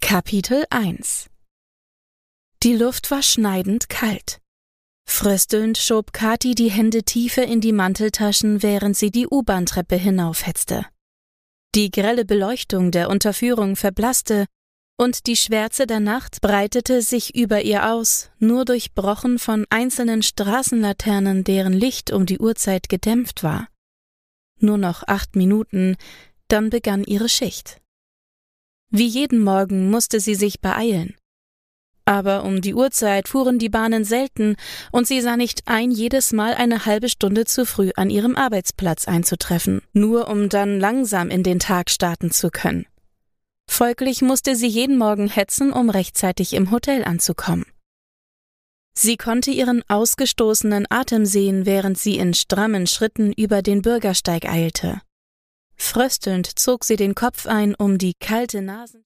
Kapitel 1. Die Luft war schneidend kalt. Fröstelnd schob Kathi die Hände tiefer in die Manteltaschen, während sie die U-Bahn-Treppe hinaufhetzte. Die grelle Beleuchtung der Unterführung verblasste, und die Schwärze der Nacht breitete sich über ihr aus, nur durchbrochen von einzelnen Straßenlaternen, deren Licht um die Uhrzeit gedämpft war. Nur noch 8 Minuten, dann begann ihre Schicht. Wie jeden Morgen musste sie sich beeilen. Aber um die Uhrzeit fuhren die Bahnen selten, und sie sah nicht ein, jedes Mal eine halbe Stunde zu früh an ihrem Arbeitsplatz einzutreffen, nur um dann langsam in den Tag starten zu können. Folglich musste sie jeden Morgen hetzen, um rechtzeitig im Hotel anzukommen. Sie konnte ihren ausgestoßenen Atem sehen, während sie in strammen Schritten über den Bürgersteig eilte. Fröstelnd zog sie den Kopf ein, um die kalte Nase